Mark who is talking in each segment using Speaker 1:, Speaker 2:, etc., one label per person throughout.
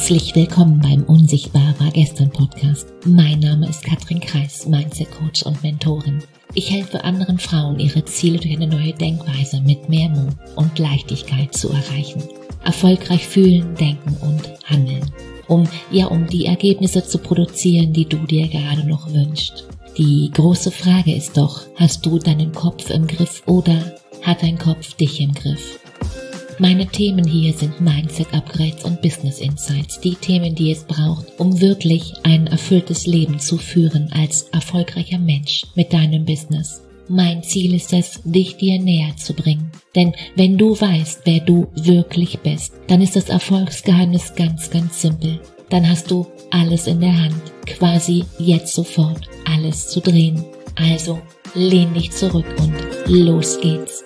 Speaker 1: Herzlich willkommen beim Unsichtbar war gestern Podcast. Mein Name ist Katrin Kreis, Mindset Coach und Mentorin. Ich helfe anderen Frauen, ihre Ziele durch eine neue Denkweise mit mehr Mut und Leichtigkeit zu erreichen. Erfolgreich fühlen, denken und handeln. Um die Ergebnisse zu produzieren, die du dir gerade noch wünschst. Die große Frage ist doch, hast du deinen Kopf im Griff oder hat dein Kopf dich im Griff? Meine Themen hier sind Mindset-Upgrades und Business-Insights, die Themen, die es braucht, um wirklich ein erfülltes Leben zu führen als erfolgreicher Mensch mit deinem Business. Mein Ziel ist es, dich dir näher zu bringen. Denn wenn du weißt, wer du wirklich bist, dann ist das Erfolgsgeheimnis ganz, ganz simpel. Dann hast du alles in der Hand, quasi jetzt sofort alles zu drehen. Also lehn dich zurück und los geht's.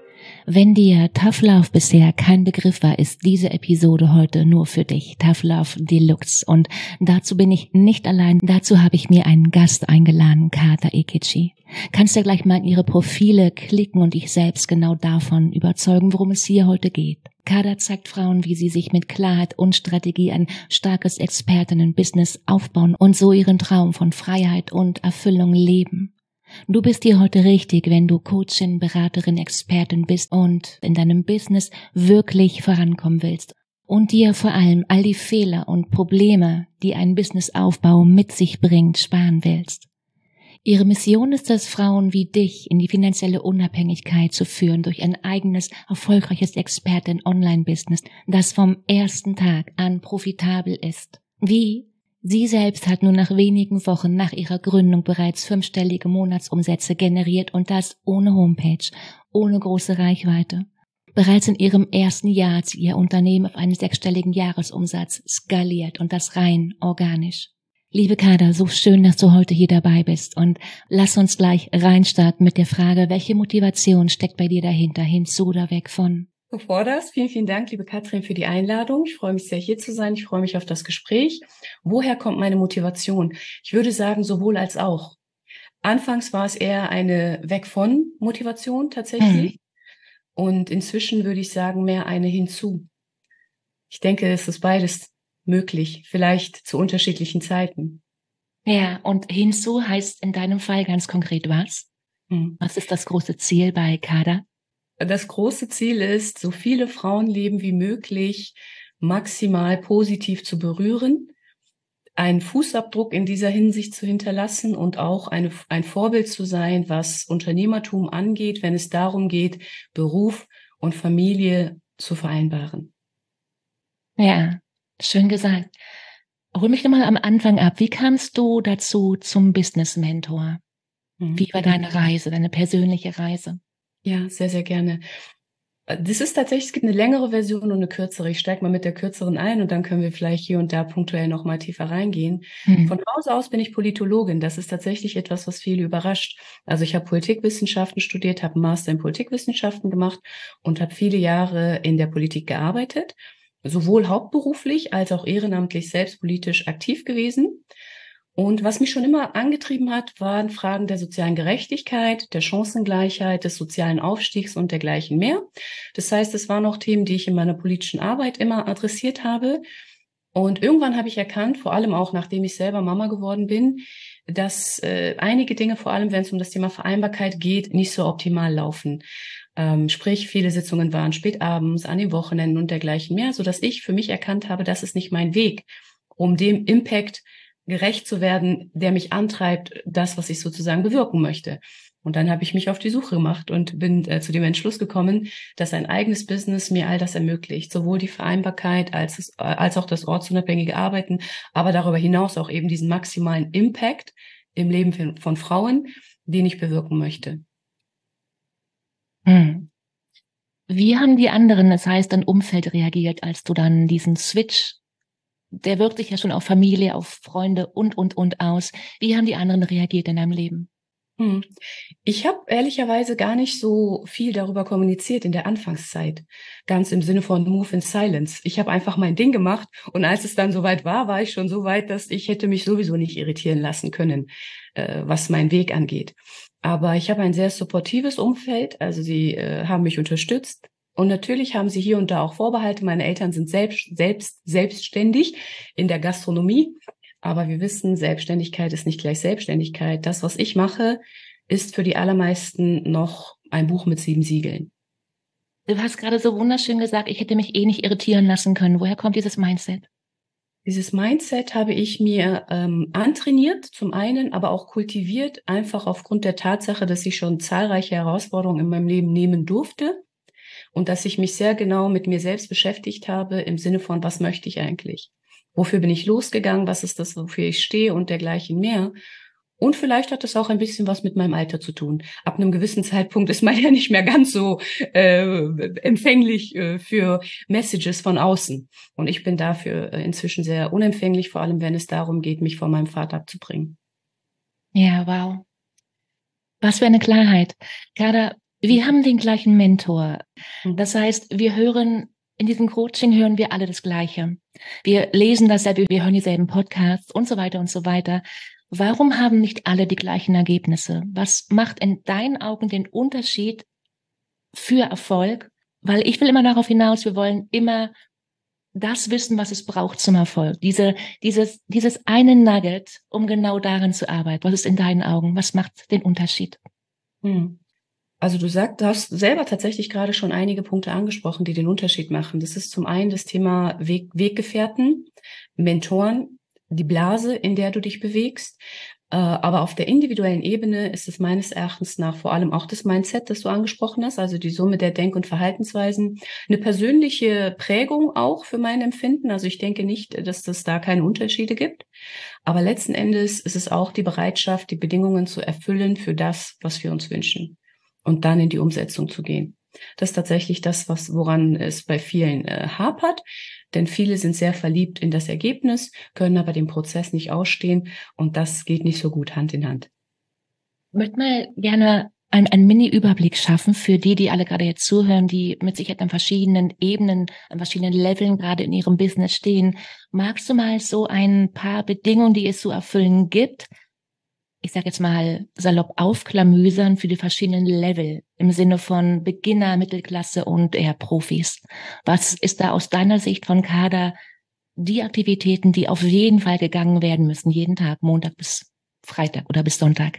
Speaker 1: Wenn dir Tough Love bisher kein Begriff war, ist diese Episode heute nur für dich. Tough Love Deluxe. Und dazu bin ich nicht allein. Dazu habe ich mir einen Gast eingeladen, Kata Ekici. Kannst ja gleich mal in ihre Profile klicken und dich selbst genau davon überzeugen, worum es hier heute geht. Kata zeigt Frauen, wie sie sich mit Klarheit und Strategie ein starkes Expertinnen-Business aufbauen und so ihren Traum von Freiheit und Erfüllung leben. Du bist hier heute richtig, wenn du Coachin, Beraterin, Expertin bist und in deinem Business wirklich vorankommen willst und dir vor allem all die Fehler und Probleme, die ein Businessaufbau mit sich bringt, sparen willst. Ihre Mission ist es, Frauen wie dich in die finanzielle Unabhängigkeit zu führen durch ein eigenes, erfolgreiches Expertin-Online-Business, das vom ersten Tag an profitabel ist. Wie? Sie selbst hat nur nach wenigen Wochen nach ihrer Gründung bereits 5-stellige Monatsumsätze generiert und das ohne Homepage, ohne große Reichweite. Bereits in ihrem ersten Jahr hat sie ihr Unternehmen auf einen 6-stelligen Jahresumsatz skaliert und das rein organisch. Liebe Kata, so schön, dass du heute hier dabei bist und lass uns gleich reinstarten mit der Frage, welche Motivation steckt bei dir dahinter, hinzu oder weg von?
Speaker 2: Bevor das, vielen, vielen Dank, liebe Katrin, für die Einladung. Ich freue mich sehr, hier zu sein. Ich freue mich auf das Gespräch. Woher kommt meine Motivation? Ich würde sagen, sowohl als auch. Anfangs war es eher eine Weg von Motivation tatsächlich. Und inzwischen würde ich sagen, mehr eine hinzu. Ich denke, es ist beides möglich, vielleicht zu unterschiedlichen Zeiten.
Speaker 1: Ja, und hinzu heißt in deinem Fall ganz konkret was? Was ist das große Ziel bei Kata?
Speaker 2: Das große Ziel ist, so viele Frauenleben wie möglich maximal positiv zu berühren, einen Fußabdruck in dieser Hinsicht zu hinterlassen und auch ein Vorbild zu sein, was Unternehmertum angeht, wenn es darum geht, Beruf und Familie zu vereinbaren.
Speaker 1: Ja, schön gesagt. Hol mich nochmal am Anfang ab. Wie kamst du dazu zum Business Mentor? Wie war deine Reise, deine persönliche Reise?
Speaker 2: Ja, sehr, sehr gerne. Das ist tatsächlich, es gibt eine längere Version und eine kürzere. Ich steige mal mit der kürzeren ein und dann können wir vielleicht hier und da punktuell noch mal tiefer reingehen. Von Hause aus bin ich Politologin. Das ist tatsächlich etwas, was viele überrascht. Also ich habe Politikwissenschaften studiert, habe einen Master in Politikwissenschaften gemacht und habe viele Jahre in der Politik gearbeitet, sowohl hauptberuflich als auch ehrenamtlich selbst politisch aktiv gewesen. Und was mich schon immer angetrieben hat, waren Fragen der sozialen Gerechtigkeit, der Chancengleichheit, des sozialen Aufstiegs und dergleichen mehr. Das heißt, es waren auch Themen, die ich in meiner politischen Arbeit immer adressiert habe. Und irgendwann habe ich erkannt, vor allem auch nachdem ich selber Mama geworden bin, dass einige Dinge, vor allem wenn es um das Thema Vereinbarkeit geht, nicht so optimal laufen. Sprich, viele Sitzungen waren spät abends, an den Wochenenden und dergleichen mehr, sodass ich für mich erkannt habe, das ist nicht mein Weg, um dem Impact gerecht zu werden, der mich antreibt, das, was ich sozusagen bewirken möchte. Und dann habe ich mich auf die Suche gemacht und bin zu dem Entschluss gekommen, dass ein eigenes Business mir all das ermöglicht, sowohl die Vereinbarkeit als auch das ortsunabhängige Arbeiten, aber darüber hinaus auch eben diesen maximalen Impact im Leben von Frauen, den ich bewirken möchte.
Speaker 1: Wie haben die anderen, das heißt dein Umfeld, reagiert, als du dann diesen Switch, der wirkt sich ja schon auf Familie, auf Freunde und aus. Wie haben die anderen reagiert in deinem Leben?
Speaker 2: Ich habe ehrlicherweise gar nicht so viel darüber kommuniziert in der Anfangszeit. Ganz im Sinne von Move in Silence. Ich habe einfach mein Ding gemacht und als es dann soweit war, war ich schon so weit, dass ich hätte mich sowieso nicht irritieren lassen können, was meinen Weg angeht. Aber ich habe ein sehr supportives Umfeld, also sie haben mich unterstützt, Und natürlich haben sie hier und da auch Vorbehalte. Meine Eltern sind selbstständig in der Gastronomie. Aber wir wissen, Selbstständigkeit ist nicht gleich Selbstständigkeit. Das, was ich mache, ist für die allermeisten noch ein Buch mit 7 Siegeln.
Speaker 1: Du hast gerade so wunderschön gesagt, ich hätte mich nicht irritieren lassen können. Woher kommt dieses Mindset?
Speaker 2: Dieses Mindset habe ich mir antrainiert, zum einen, aber auch kultiviert, einfach aufgrund der Tatsache, dass ich schon zahlreiche Herausforderungen in meinem Leben nehmen durfte und dass ich mich sehr genau mit mir selbst beschäftigt habe im Sinne von, was möchte ich eigentlich? Wofür bin ich losgegangen? Was ist das, wofür ich stehe und dergleichen mehr? Und vielleicht hat das auch ein bisschen was mit meinem Alter zu tun. Ab einem gewissen Zeitpunkt ist man ja nicht mehr ganz so empfänglich für Messages von außen. Und ich bin dafür inzwischen sehr unempfänglich, vor allem wenn es darum geht, mich von meinem Vater abzubringen.
Speaker 1: Ja, wow. Was für eine Klarheit. Kada, wir haben den gleichen Mentor. Das heißt, in diesem Coaching hören wir alle das Gleiche. Wir lesen dasselbe, wir hören dieselben Podcasts und so weiter und so weiter. Warum haben nicht alle die gleichen Ergebnisse? Was macht in deinen Augen den Unterschied für Erfolg? Weil ich will immer darauf hinaus, wir wollen immer das wissen, was es braucht zum Erfolg. Dieses eine Nugget, um genau daran zu arbeiten. Was ist in deinen Augen? Was macht den Unterschied?
Speaker 2: Also du hast selber tatsächlich gerade schon einige Punkte angesprochen, die den Unterschied machen. Das ist zum einen das Thema Weggefährten, Mentoren, die Blase, in der du dich bewegst. Aber auf der individuellen Ebene ist es meines Erachtens nach vor allem auch das Mindset, das du angesprochen hast, also die Summe der Denk- und Verhaltensweisen, eine persönliche Prägung auch für mein Empfinden. Also ich denke nicht, dass es da keine Unterschiede gibt. Aber letzten Endes ist es auch die Bereitschaft, die Bedingungen zu erfüllen für das, was wir uns wünschen und dann in die Umsetzung zu gehen. Das ist tatsächlich das, woran es bei vielen hapert. Denn viele sind sehr verliebt in das Ergebnis, können aber den Prozess nicht ausstehen und das geht nicht so gut Hand in Hand.
Speaker 1: Ich möchte mal gerne einen Mini-Überblick schaffen für die alle gerade jetzt zuhören, die mit Sicherheit an verschiedenen Ebenen, an verschiedenen Leveln gerade in ihrem Business stehen. Magst du mal so ein paar Bedingungen, die es zu erfüllen gibt, ich sage jetzt mal salopp aufklamüsern für die verschiedenen Level im Sinne von Beginner, Mittelklasse und eher Profis? Was ist da aus deiner Sicht von Kada die Aktivitäten, die auf jeden Fall gegangen werden müssen, jeden Tag, Montag bis Freitag oder bis Sonntag?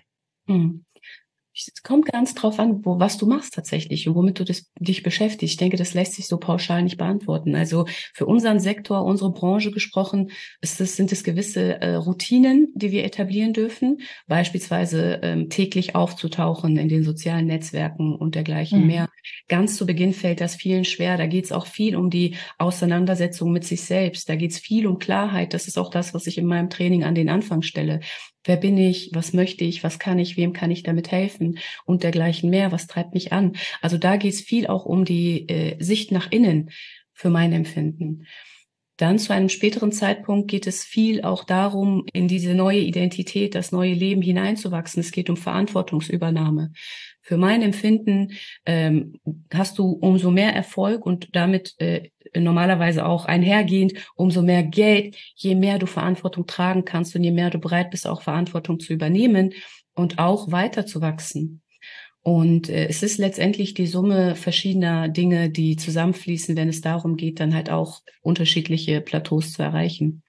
Speaker 2: Es kommt ganz drauf an, was du machst tatsächlich und womit du dich beschäftigst. Ich denke, das lässt sich so pauschal nicht beantworten. Also für unseren Sektor, unsere Branche gesprochen, sind es gewisse Routinen, die wir etablieren dürfen. Beispielsweise täglich aufzutauchen in den sozialen Netzwerken und dergleichen mehr. Ganz zu Beginn fällt das vielen schwer. Da geht es auch viel um die Auseinandersetzung mit sich selbst. Da geht es viel um Klarheit. Das ist auch das, was ich in meinem Training an den Anfang stelle. Wer bin ich? Was möchte ich? Was kann ich? Wem kann ich damit helfen? Und dergleichen mehr. Was treibt mich an? Also da geht es viel auch um die Sicht nach innen für mein Empfinden. Dann zu einem späteren Zeitpunkt geht es viel auch darum, in diese neue Identität, das neue Leben hineinzuwachsen. Es geht um Verantwortungsübernahme. Für mein Empfinden hast du umso mehr Erfolg und damit normalerweise auch einhergehend umso mehr Geld, je mehr du Verantwortung tragen kannst und je mehr du bereit bist, auch Verantwortung zu übernehmen und auch weiterzuwachsen. Und es ist letztendlich die Summe verschiedener Dinge, die zusammenfließen, wenn es darum geht, dann halt auch unterschiedliche Plateaus zu erreichen.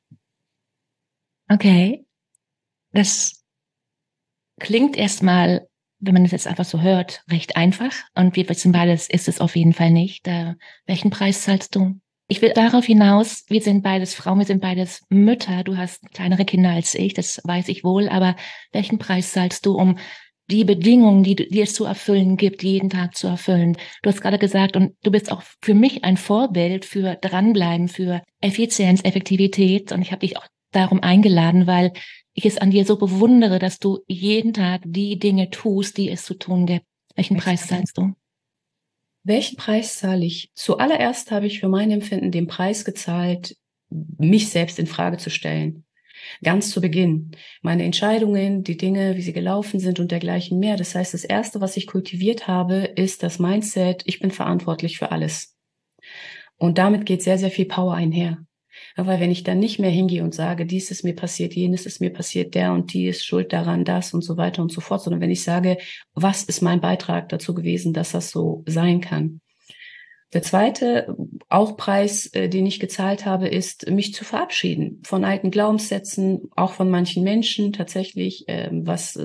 Speaker 1: Okay, das klingt erstmal, wenn man es jetzt einfach so hört, recht einfach. Und wir wissen beides, ist es auf jeden Fall nicht. Welchen Preis zahlst du? Ich will darauf hinaus, wir sind beides Frauen, wir sind beides Mütter. Du hast kleinere Kinder als ich, das weiß ich wohl. Aber welchen Preis zahlst du, um die Bedingungen, die es zu erfüllen gibt, jeden Tag zu erfüllen? Du hast gerade gesagt, und du bist auch für mich ein Vorbild für Dranbleiben, für Effizienz, Effektivität. Und ich habe dich auch darum eingeladen, weil ich es an dir so bewundere, dass du jeden Tag die Dinge tust, die es zu tun gibt. Welchen Preis zahlst du?
Speaker 2: Welchen Preis zahle ich? Zuallererst habe ich für mein Empfinden den Preis gezahlt, mich selbst in Frage zu stellen. Ganz zu Beginn. Meine Entscheidungen, die Dinge, wie sie gelaufen sind und dergleichen mehr. Das heißt, das Erste, was ich kultiviert habe, ist das Mindset, ich bin verantwortlich für alles. Und damit geht sehr, sehr viel Power einher. Aber wenn ich dann nicht mehr hingehe und sage, dies ist mir passiert, jenes ist mir passiert, der und die ist schuld daran, das und so weiter und so fort, sondern wenn ich sage, was ist mein Beitrag dazu gewesen, dass das so sein kann? Der zweite, auch Preis, den ich gezahlt habe, ist, mich zu verabschieden von alten Glaubenssätzen, auch von manchen Menschen tatsächlich, was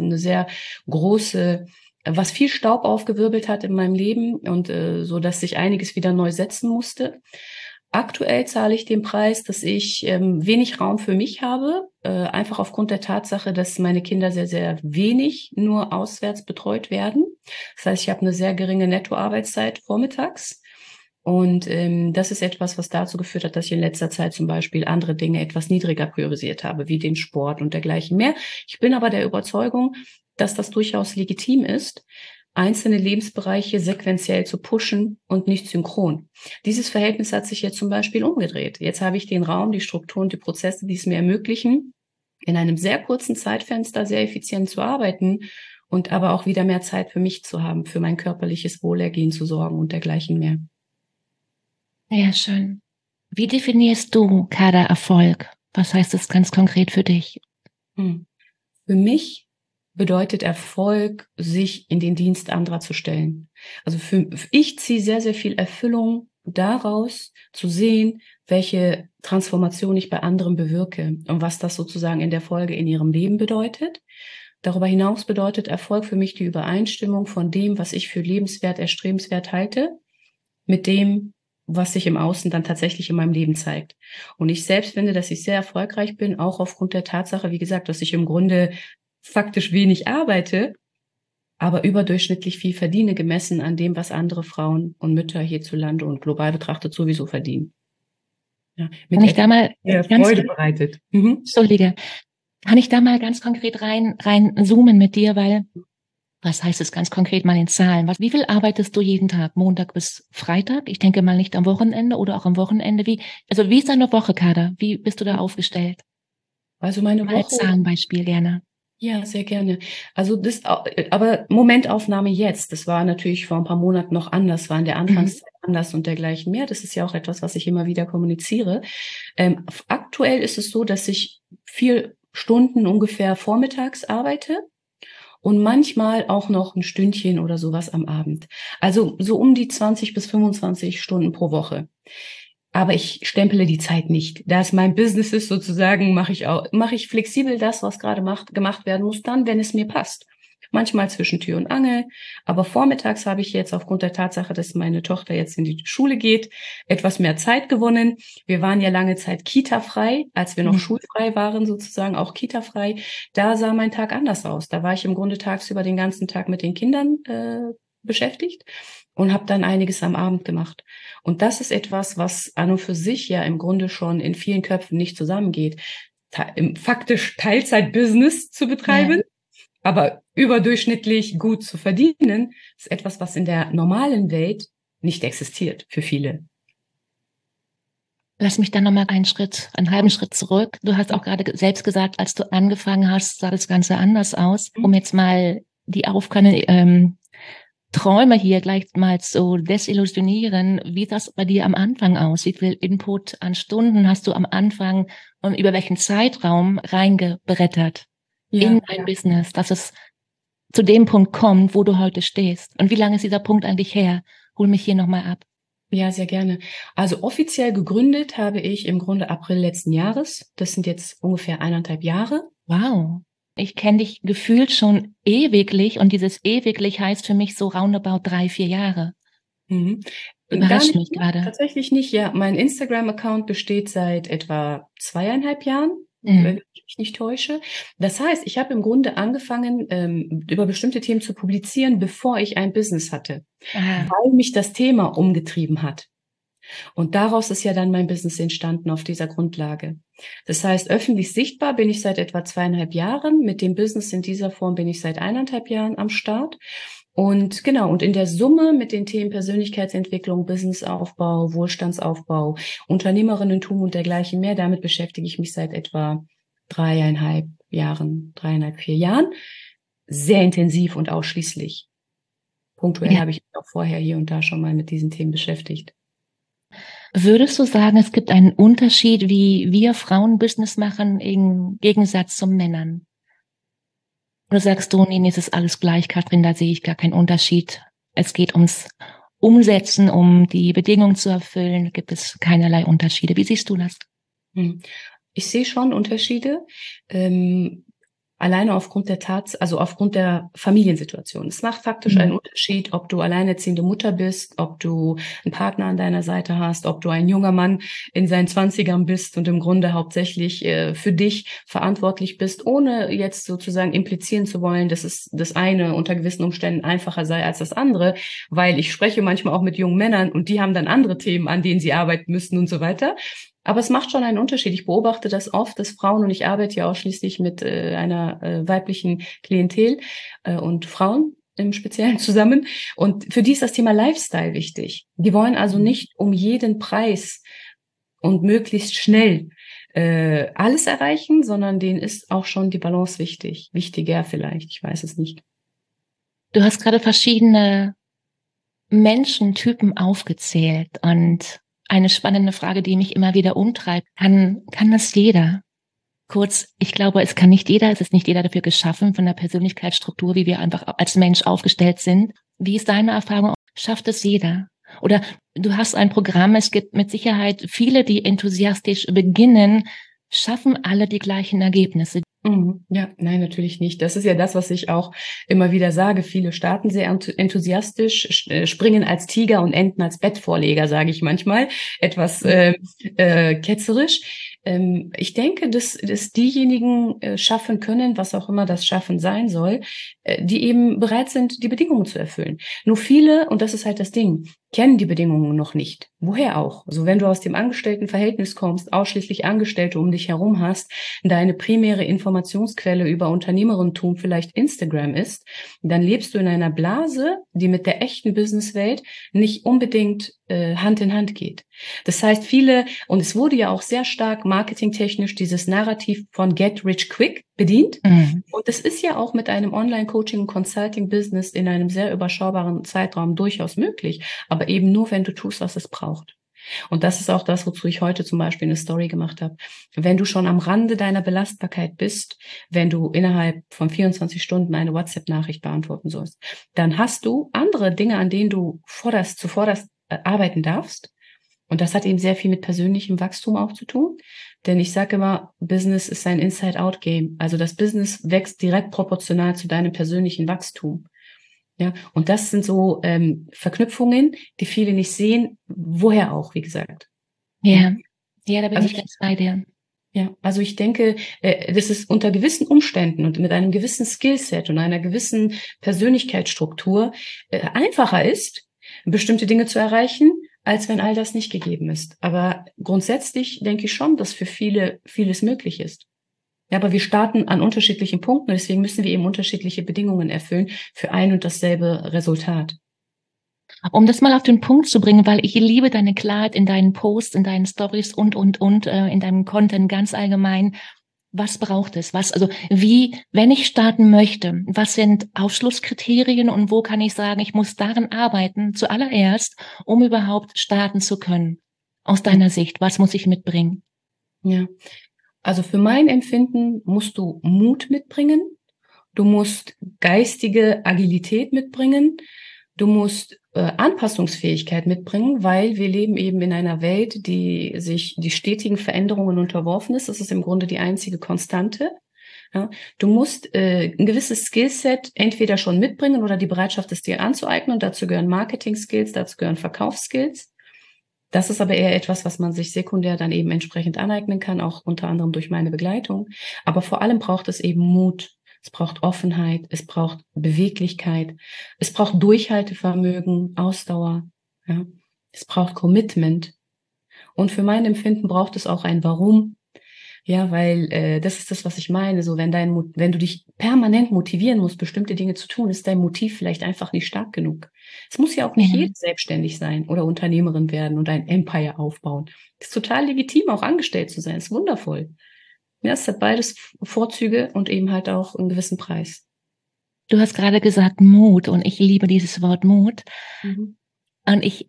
Speaker 2: viel Staub aufgewirbelt hat in meinem Leben und so, dass sich einiges wieder neu setzen musste. Aktuell zahle ich den Preis, dass ich wenig Raum für mich habe, einfach aufgrund der Tatsache, dass meine Kinder sehr, sehr wenig nur auswärts betreut werden. Das heißt, ich habe eine sehr geringe Nettoarbeitszeit vormittags. Und das ist etwas, was dazu geführt hat, dass ich in letzter Zeit zum Beispiel andere Dinge etwas niedriger priorisiert habe, wie den Sport und dergleichen mehr. Ich bin aber der Überzeugung, dass das durchaus legitim ist, einzelne Lebensbereiche sequenziell zu pushen und nicht synchron. Dieses Verhältnis hat sich jetzt zum Beispiel umgedreht. Jetzt habe ich den Raum, die Strukturen, die Prozesse, die es mir ermöglichen, in einem sehr kurzen Zeitfenster sehr effizient zu arbeiten und aber auch wieder mehr Zeit für mich zu haben, für mein körperliches Wohlergehen zu sorgen und dergleichen mehr.
Speaker 1: Ja, schön. Wie definierst du, Kada, Erfolg? Was heißt das ganz konkret für dich?
Speaker 2: Für mich bedeutet Erfolg, sich in den Dienst anderer zu stellen. Also ich ziehe sehr, sehr viel Erfüllung daraus, zu sehen, welche Transformation ich bei anderen bewirke und was das sozusagen in der Folge in ihrem Leben bedeutet. Darüber hinaus bedeutet Erfolg für mich die Übereinstimmung von dem, was ich für lebenswert, erstrebenswert halte, mit dem, was sich im Außen dann tatsächlich in meinem Leben zeigt. Und ich selbst finde, dass ich sehr erfolgreich bin, auch aufgrund der Tatsache, wie gesagt, dass ich im Grunde faktisch wenig arbeite, aber überdurchschnittlich viel verdiene, gemessen an dem, was andere Frauen und Mütter hierzulande und global betrachtet sowieso verdienen. Ja,
Speaker 1: Kann ich da mal
Speaker 2: Freude bereitet.
Speaker 1: Entschuldige. Kann ich da mal ganz konkret rein zoomen mit dir, weil was heißt es ganz konkret mal in Zahlen? Wie viel arbeitest du jeden Tag, Montag bis Freitag? Ich denke mal nicht am Wochenende oder auch am Wochenende. Wie ist deine Woche, Kada? Wie bist du da aufgestellt?
Speaker 2: Also meine Woche.
Speaker 1: Als Zahlenbeispiel gerne.
Speaker 2: Ja, sehr gerne. Also aber Momentaufnahme jetzt. Das war natürlich vor ein paar Monaten noch anders, war in der Anfangszeit anders und dergleichen mehr. Das ist ja auch etwas, was ich immer wieder kommuniziere. Aktuell ist es so, dass ich 4 Stunden ungefähr vormittags arbeite und manchmal auch noch ein Stündchen oder sowas am Abend. Also so um die 20 bis 25 Stunden pro Woche. Aber ich stempele die Zeit nicht. Da es mein Business ist, sozusagen, mache ich flexibel das, was gerade gemacht werden muss, dann, wenn es mir passt. Manchmal zwischen Tür und Angel. Aber vormittags habe ich jetzt aufgrund der Tatsache, dass meine Tochter jetzt in die Schule geht, etwas mehr Zeit gewonnen. Wir waren ja lange Zeit Kita-frei, als wir noch schulfrei waren, sozusagen auch Kita-frei. Da sah mein Tag anders aus. Da war ich im Grunde tagsüber den ganzen Tag mit den Kindern beschäftigt und habe dann einiges am Abend gemacht. Und das ist etwas, was an und für sich ja im Grunde schon in vielen Köpfen nicht zusammengeht. Faktisch Teilzeit-Business zu betreiben, aber überdurchschnittlich gut zu verdienen, ist etwas, was in der normalen Welt nicht existiert für viele.
Speaker 1: Lass mich dann nochmal einen halben Schritt zurück. Du hast auch gerade selbst gesagt, als du angefangen hast, sah das Ganze anders aus. Um jetzt mal die aufkommenden Träume hier gleich mal zu desillusionieren, wie das bei dir am Anfang aussieht. Wie viel Input an Stunden hast du am Anfang und über welchen Zeitraum reingebrettert in dein Business, dass es zu dem Punkt kommt, wo du heute stehst? Und wie lange ist dieser Punkt eigentlich her? Hol mich hier nochmal ab.
Speaker 2: Ja, sehr gerne. Also offiziell gegründet habe ich im Grunde April letzten Jahres. Das sind jetzt ungefähr 1,5 Jahre.
Speaker 1: Wow. Ich kenne dich gefühlt schon ewiglich und dieses ewiglich heißt für mich so roundabout 3-4 Jahre. Überrascht mich gerade.
Speaker 2: Tatsächlich nicht, ja. Mein Instagram-Account besteht seit etwa 2,5 Jahren, wenn ich mich nicht täusche. Das heißt, ich habe im Grunde angefangen, über bestimmte Themen zu publizieren, bevor ich ein Business hatte, weil mich das Thema umgetrieben hat. Und daraus ist ja dann mein Business entstanden auf dieser Grundlage. Das heißt, öffentlich sichtbar bin ich seit etwa 2,5 Jahren. Mit dem Business in dieser Form bin ich seit 1,5 Jahren am Start. Und genau, und in der Summe mit den Themen Persönlichkeitsentwicklung, Businessaufbau, Wohlstandsaufbau, Unternehmerinnentum und dergleichen mehr, damit beschäftige ich mich seit etwa 3,5 Jahren, 3,5-4 Jahren, sehr intensiv und ausschließlich. Punktuell habe ich mich auch vorher hier und da schon mal mit diesen Themen beschäftigt.
Speaker 1: Würdest du sagen, es gibt einen Unterschied, wie wir Frauen Business machen, im Gegensatz zu Männern? Oder sagst du, nee, es ist alles gleich, Katrin, da sehe ich gar keinen Unterschied. Es geht ums umsetzen, um die Bedingungen zu erfüllen, gibt es keinerlei Unterschiede. Wie siehst du das?
Speaker 2: Ich sehe schon Unterschiede. Alleine aufgrund aufgrund der Familiensituation. Es macht faktisch einen Unterschied, ob du alleinerziehende Mutter bist, ob du einen Partner an deiner Seite hast, ob du ein junger Mann in seinen 20ern bist und im Grunde hauptsächlich für dich verantwortlich bist, ohne jetzt sozusagen implizieren zu wollen, dass es das eine unter gewissen Umständen einfacher sei als das andere, weil ich spreche manchmal auch mit jungen Männern und die haben dann andere Themen, an denen sie arbeiten müssen und so weiter. Aber es macht schon einen Unterschied. Ich beobachte das oft, dass Frauen, und ich arbeite ja ausschließlich mit einer weiblichen Klientel und Frauen im Speziellen zusammen. Und für die ist das Thema Lifestyle wichtig. Die wollen also nicht um jeden Preis und möglichst schnell alles erreichen, sondern denen ist auch schon die Balance wichtig. Wichtiger vielleicht, ich weiß es nicht.
Speaker 1: Du hast gerade verschiedene Menschentypen aufgezählt und eine spannende Frage, die mich immer wieder umtreibt. Kann das jeder? Kurz, ich glaube, es kann nicht jeder, es ist nicht jeder dafür geschaffen von der Persönlichkeitsstruktur, wie wir einfach als Mensch aufgestellt sind. Wie ist deine Erfahrung? Schafft es jeder? Oder du hast ein Programm, es gibt mit Sicherheit viele, die enthusiastisch beginnen, schaffen alle die gleichen Ergebnisse.
Speaker 2: Ja, nein, natürlich nicht. Das ist ja das, was ich auch immer wieder sage. Viele starten sehr enthusiastisch, springen als Tiger und enden als Bettvorleger, sage ich manchmal, etwas ketzerisch. Ich denke, dass diejenigen schaffen können, was auch immer das Schaffen sein soll, die eben bereit sind, die Bedingungen zu erfüllen. Nur viele, und das ist halt das Ding, kennen die Bedingungen noch nicht. Woher auch? Also wenn du aus dem Angestelltenverhältnis kommst, ausschließlich Angestellte um dich herum hast, deine primäre Informationsquelle über Unternehmerentum vielleicht Instagram ist, dann lebst du in einer Blase, die mit der echten Businesswelt nicht unbedingt Hand in Hand geht. Das heißt, viele, und es wurde ja auch sehr stark marketingtechnisch dieses Narrativ von Get Rich Quick bedient. Und das ist ja auch mit einem Online-Coaching- und Consulting-Business in einem sehr überschaubaren Zeitraum durchaus möglich, aber eben nur, wenn du tust, was es braucht. Und das ist auch das, wozu ich heute zum Beispiel eine Story gemacht habe. Wenn du schon am Rande deiner Belastbarkeit bist, wenn du innerhalb von 24 Stunden eine WhatsApp-Nachricht beantworten sollst, dann hast du andere Dinge, an denen du zuvorderst arbeiten darfst. Und das hat eben sehr viel mit persönlichem Wachstum auch zu tun. Denn ich sage immer, Business ist ein Inside-Out-Game. Also das Business wächst direkt proportional zu deinem persönlichen Wachstum. Ja, und das sind so Verknüpfungen, die viele nicht sehen. Woher auch, wie gesagt.
Speaker 1: Ja, da bin ich ganz bei dir.
Speaker 2: Ja, also ich denke, dass es unter gewissen Umständen und mit einem gewissen Skillset und einer gewissen Persönlichkeitsstruktur einfacher ist, bestimmte Dinge zu erreichen, als wenn all das nicht gegeben ist. Aber grundsätzlich denke ich schon, dass für viele vieles möglich ist. Ja, aber wir starten an unterschiedlichen Punkten und deswegen müssen wir eben unterschiedliche Bedingungen erfüllen für ein und dasselbe Resultat.
Speaker 1: Um das mal auf den Punkt zu bringen, weil ich liebe deine Klarheit in deinen Posts, in deinen Stories und in deinem Content ganz allgemein. Was braucht es? Wenn ich starten möchte, was sind Ausschlusskriterien und wo kann ich sagen, ich muss daran arbeiten, zuallererst, um überhaupt starten zu können? Aus deiner Sicht, was muss ich mitbringen?
Speaker 2: Ja, also für mein Empfinden musst du Mut mitbringen. Du musst geistige Agilität mitbringen. Du musst Anpassungsfähigkeit mitbringen, weil wir leben eben in einer Welt, die sich die stetigen Veränderungen unterworfen ist. Das ist im Grunde die einzige Konstante. Ja, du musst ein gewisses Skillset entweder schon mitbringen oder die Bereitschaft, es dir anzueignen. Und dazu gehören Marketing-Skills, dazu gehören Verkaufsskills. Das ist aber eher etwas, was man sich sekundär dann eben entsprechend aneignen kann, auch unter anderem durch meine Begleitung. Aber vor allem braucht es eben Mut. Es braucht Offenheit, es braucht Beweglichkeit, es braucht Durchhaltevermögen, Ausdauer, ja. Es braucht Commitment. Und für mein Empfinden braucht es auch ein Warum. Ja, weil das ist das, was ich meine. So, wenn du dich permanent motivieren musst, bestimmte Dinge zu tun, ist dein Motiv vielleicht einfach nicht stark genug. Es muss ja auch nicht jeder selbstständig sein oder Unternehmerin werden und ein Empire aufbauen. Es ist total legitim, auch angestellt zu sein. Es ist wundervoll. Ja, es hat beides Vorzüge und eben halt auch einen gewissen Preis.
Speaker 1: Du hast gerade gesagt Mut und ich liebe dieses Wort Mut. Und ich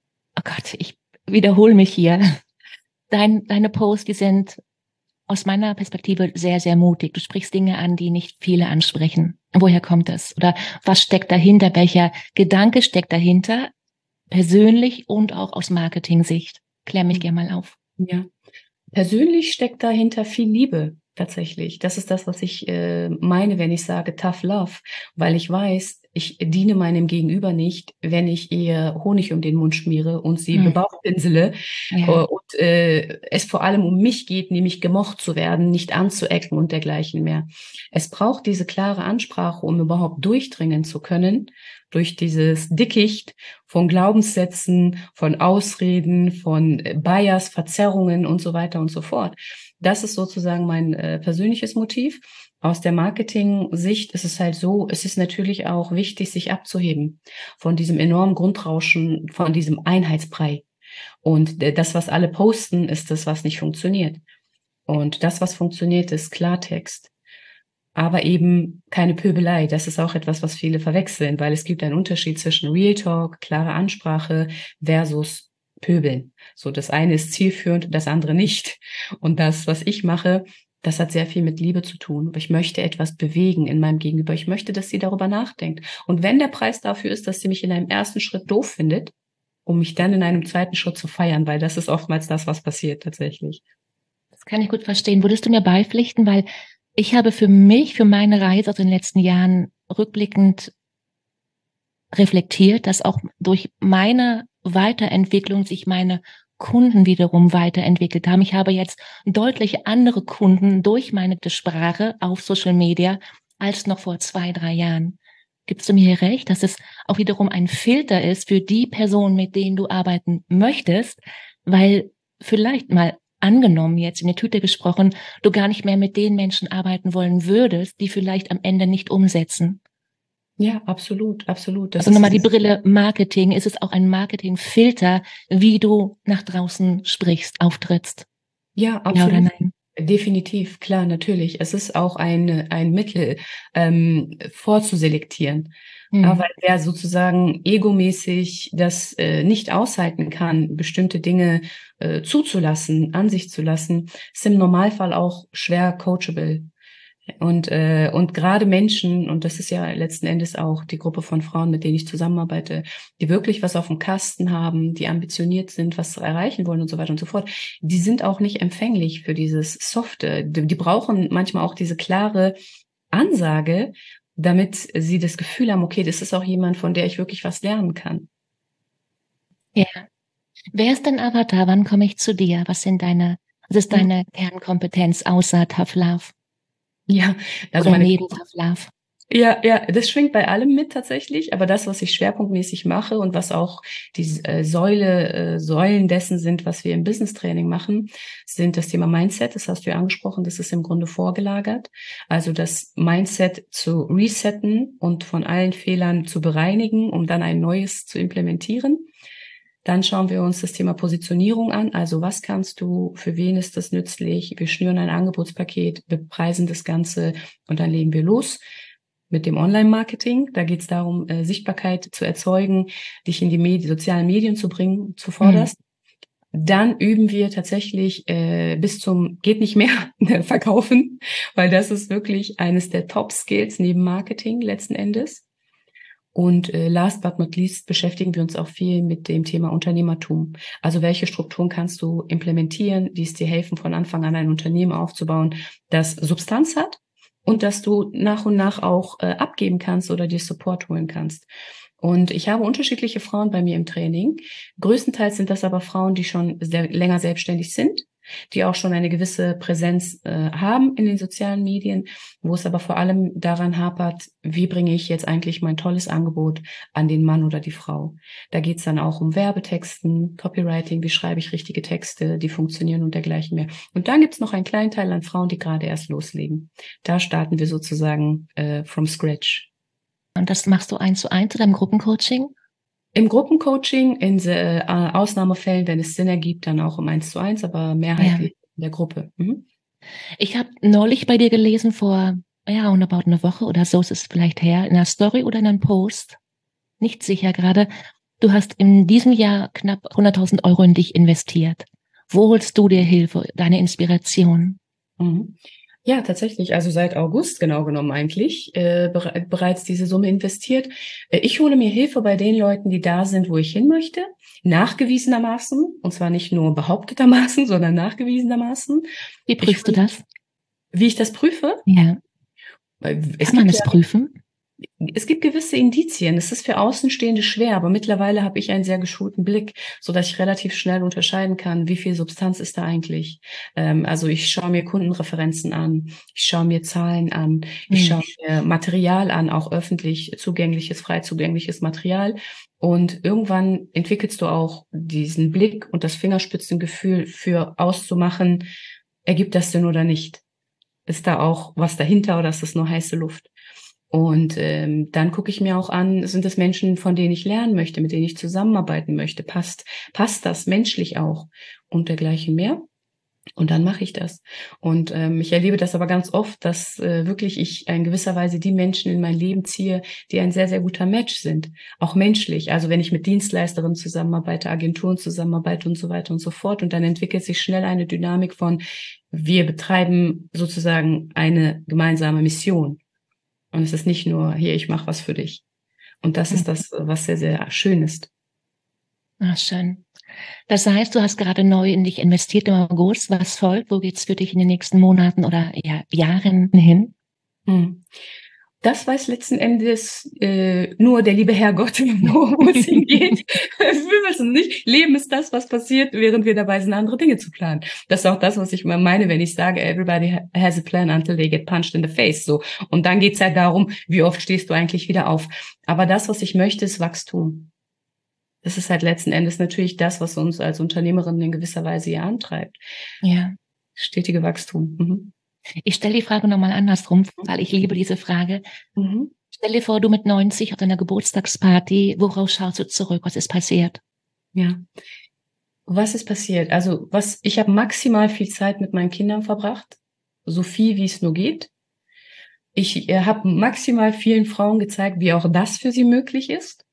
Speaker 1: wiederhole mich hier. Deine Posts, die sind aus meiner Perspektive sehr, sehr mutig. Du sprichst Dinge an, die nicht viele ansprechen. Woher kommt das? Oder was steckt dahinter? Welcher Gedanke steckt dahinter? persönlich und auch aus Marketing-Sicht? Klär mich gerne mal auf.
Speaker 2: Ja, persönlich steckt dahinter viel Liebe tatsächlich. Das ist das, was ich meine, wenn ich sage Tough Love, weil ich weiß, ich diene meinem Gegenüber nicht, wenn ich ihr Honig um den Mund schmiere und sie bebauchpinsele und es vor allem um mich geht, nämlich gemocht zu werden, nicht anzuecken und dergleichen mehr. Es braucht diese klare Ansprache, um überhaupt durchdringen zu können, durch dieses Dickicht von Glaubenssätzen, von Ausreden, von Bias, Verzerrungen und so weiter und so fort. Das ist sozusagen mein persönliches Motiv. Aus der Marketing-Sicht ist es halt so, es ist natürlich auch wichtig, sich abzuheben von diesem enormen Grundrauschen, von diesem Einheitsbrei. Und das, was alle posten, ist das, was nicht funktioniert. Und das, was funktioniert, ist Klartext. Aber eben keine Pöbelei. Das ist auch etwas, was viele verwechseln, weil es gibt einen Unterschied zwischen Real Talk, klare Ansprache versus Pöbeln. So, das eine ist zielführend, das andere nicht. Und das, was ich mache, das hat sehr viel mit Liebe zu tun. Aber ich möchte etwas bewegen in meinem Gegenüber. Ich möchte, dass sie darüber nachdenkt. Und wenn der Preis dafür ist, dass sie mich in einem ersten Schritt doof findet, um mich dann in einem zweiten Schritt zu feiern, weil das ist oftmals das, was passiert tatsächlich.
Speaker 1: Das kann ich gut verstehen. Würdest du mir beipflichten, weil ich habe für mich, für meine Reise aus den letzten Jahren rückblickend reflektiert, dass auch durch meine Weiterentwicklung sich meine Kunden wiederum weiterentwickelt haben. Ich habe jetzt deutlich andere Kunden durch meine Sprache auf Social Media als noch vor 2-3 Jahren. Gibst du mir hier recht, dass es auch wiederum ein Filter ist für die Personen, mit denen du arbeiten möchtest, weil vielleicht mal angenommen, jetzt in der Tüte gesprochen, du gar nicht mehr mit den Menschen arbeiten wollen würdest, die vielleicht am Ende nicht umsetzen.
Speaker 2: Ja, absolut, absolut.
Speaker 1: Also nochmal die Brille Marketing. Ist es auch ein Marketingfilter, wie du nach draußen sprichst, auftrittst?
Speaker 2: Ja, absolut.
Speaker 1: Ja oder nein?
Speaker 2: Definitiv, klar, natürlich. Es ist auch ein Mittel, vorzuselektieren. Ja, weil wer sozusagen egomäßig das nicht aushalten kann, bestimmte Dinge zuzulassen, an sich zu lassen, ist im Normalfall auch schwer coachable. Und gerade Menschen, und das ist ja letzten Endes auch die Gruppe von Frauen, mit denen ich zusammenarbeite, die wirklich was auf dem Kasten haben, die ambitioniert sind, was erreichen wollen und so weiter und so fort, die sind auch nicht empfänglich für dieses Softe. Die brauchen manchmal auch diese klare Ansage, damit sie das Gefühl haben, okay, das ist auch jemand, von der ich wirklich was lernen kann.
Speaker 1: Ja. Wer ist dein Avatar? Wann komme ich zu dir? Was ist deine Kernkompetenz außer Tough Love?
Speaker 2: Ja, also
Speaker 1: oder neben Tough Love.
Speaker 2: Ja, das schwingt bei allem mit tatsächlich, aber das, was ich schwerpunktmäßig mache und was auch die Säulen dessen sind, was wir im Business-Training machen, sind das Thema Mindset, das hast du ja angesprochen, das ist im Grunde vorgelagert. Also das Mindset zu resetten und von allen Fehlern zu bereinigen, um dann ein neues zu implementieren. Dann schauen wir uns das Thema Positionierung an. Also was kannst du, für wen ist das nützlich? Wir schnüren ein Angebotspaket, bepreisen das Ganze und dann legen wir los mit dem Online-Marketing. Da geht es darum, Sichtbarkeit zu erzeugen, dich in die sozialen Medien zu bringen, zuvorderst. Dann üben wir tatsächlich bis zum geht nicht mehr verkaufen, weil das ist wirklich eines der Top-Skills neben Marketing letzten Endes. Und last but not least beschäftigen wir uns auch viel mit dem Thema Unternehmertum. Also welche Strukturen kannst du implementieren, die es dir helfen, von Anfang an ein Unternehmen aufzubauen, das Substanz hat und dass du nach und nach auch abgeben kannst oder dir Support holen kannst. Und ich habe unterschiedliche Frauen bei mir im Training. Größtenteils sind das aber Frauen, die schon länger selbstständig sind, die auch schon eine gewisse Präsenz haben in den sozialen Medien, wo es aber vor allem daran hapert, wie bringe ich jetzt eigentlich mein tolles Angebot an den Mann oder die Frau. Da geht es dann auch um Werbetexten, Copywriting, wie schreibe ich richtige Texte, die funktionieren und dergleichen mehr. Und dann gibt es noch einen kleinen Teil an Frauen, die gerade erst loslegen. Da starten wir sozusagen from scratch.
Speaker 1: Und das machst du 1:1 oder im Gruppencoaching? Im
Speaker 2: Gruppencoaching, in Ausnahmefällen, wenn es Sinn ergibt, dann auch im 1:1, aber mehrheitlich in der Gruppe.
Speaker 1: Ich habe neulich bei dir gelesen, vor roundabout eine Woche oder so ist es vielleicht her, in einer Story oder in einem Post, nicht sicher gerade, du hast in diesem Jahr knapp 100.000 € in dich investiert. Wo holst du dir Hilfe, deine Inspiration?
Speaker 2: Ja, tatsächlich. Also seit August genau genommen eigentlich bereits diese Summe investiert. Ich hole mir Hilfe bei den Leuten, die da sind, wo ich hin möchte, nachgewiesenermaßen, und zwar nicht nur behauptetermaßen, sondern nachgewiesenermaßen.
Speaker 1: Wie prüfst du das?
Speaker 2: Wie ich das prüfe?
Speaker 1: Ja. Kann man das prüfen?
Speaker 2: Es gibt gewisse Indizien. Es ist für Außenstehende schwer, aber mittlerweile habe ich einen sehr geschulten Blick, so dass ich relativ schnell unterscheiden kann, wie viel Substanz ist da eigentlich. Also ich schaue mir Kundenreferenzen an, ich schaue mir Zahlen an, ich schaue mir Material an, auch öffentlich zugängliches, frei zugängliches Material. Und irgendwann entwickelst du auch diesen Blick und das Fingerspitzengefühl für auszumachen, ergibt das denn oder nicht? Ist da auch was dahinter oder ist das nur heiße Luft? Und dann gucke ich mir auch an, sind das Menschen, von denen ich lernen möchte, mit denen ich zusammenarbeiten möchte? Passt das menschlich auch? Und dergleichen mehr. Und dann mache ich das. Und ich erlebe das aber ganz oft, dass wirklich ich in gewisser Weise die Menschen in mein Leben ziehe, die ein sehr, sehr guter Match sind. Auch menschlich. Also wenn ich mit Dienstleisterinnen zusammenarbeite, Agenturen zusammenarbeite und so weiter und so fort. Und dann entwickelt sich schnell eine Dynamik von, wir betreiben sozusagen eine gemeinsame Mission. Und es ist nicht nur, hier, ich mache was für dich. Und das ist das, was sehr, sehr schön ist.
Speaker 1: Ach, schön. Das heißt, du hast gerade neu in dich investiert im August. Was folgt? Wo geht's für dich in den nächsten Monaten oder Jahren hin?
Speaker 2: Das weiß letzten Endes nur der liebe Herrgott, wo es hingeht. Wir wissen es nicht. Leben ist das, was passiert, während wir dabei sind, andere Dinge zu planen. Das ist auch das, was ich meine, wenn ich sage, everybody has a plan until they get punched in the face. So. Und dann geht's halt darum, wie oft stehst du eigentlich wieder auf. Aber das, was ich möchte, ist Wachstum. Das ist halt letzten Endes natürlich das, was uns als Unternehmerinnen in gewisser Weise hier antreibt.
Speaker 1: Ja.
Speaker 2: Stetige Wachstum.
Speaker 1: Ich stelle die Frage nochmal andersrum, weil ich liebe diese Frage. Stell dir vor, du mit 90 auf deiner Geburtstagsparty, worauf schaust du zurück? Was ist passiert?
Speaker 2: Ja. Was ist passiert? Also ich habe maximal viel Zeit mit meinen Kindern verbracht. So viel, wie es nur geht. Ich habe maximal vielen Frauen gezeigt, wie auch das für sie möglich ist.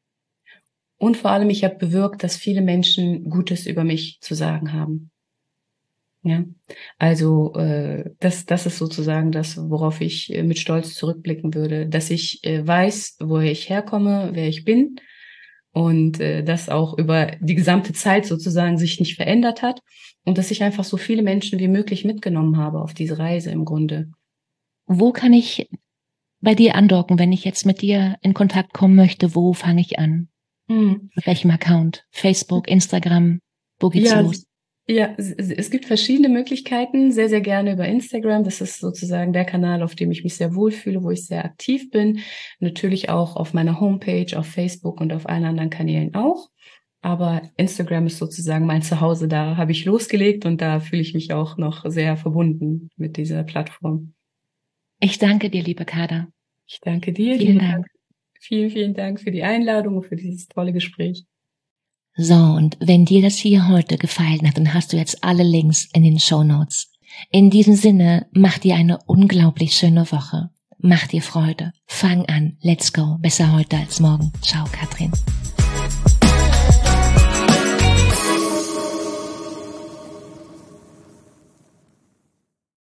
Speaker 2: Und vor allem, ich habe bewirkt, dass viele Menschen Gutes über mich zu sagen haben. Ja, also das ist sozusagen das, worauf ich mit Stolz zurückblicken würde, dass ich weiß, woher ich herkomme, wer ich bin und das auch über die gesamte Zeit sozusagen sich nicht verändert hat und dass ich einfach so viele Menschen wie möglich mitgenommen habe auf diese Reise im Grunde.
Speaker 1: Wo kann ich bei dir andocken, wenn ich jetzt mit dir in Kontakt kommen möchte? Wo fange ich an? Mit welchem Account? Facebook, Instagram? Wo geht's los?
Speaker 2: Ja, es gibt verschiedene Möglichkeiten, sehr, sehr gerne über Instagram. Das ist sozusagen der Kanal, auf dem ich mich sehr wohlfühle, wo ich sehr aktiv bin. Natürlich auch auf meiner Homepage, auf Facebook und auf allen anderen Kanälen auch. Aber Instagram ist sozusagen mein Zuhause. Da habe ich losgelegt und da fühle ich mich auch noch sehr verbunden mit dieser Plattform.
Speaker 1: Ich danke dir, liebe Kada.
Speaker 2: Ich danke dir.
Speaker 1: Vielen Dank.
Speaker 2: Vielen, vielen Dank für die Einladung und für dieses tolle Gespräch.
Speaker 1: So, und wenn dir das hier heute gefallen hat, dann hast du jetzt alle Links in den Shownotes. In diesem Sinne, mach dir eine unglaublich schöne Woche. Mach dir Freude. Fang an. Let's go. Besser heute als morgen. Ciao, Katrin.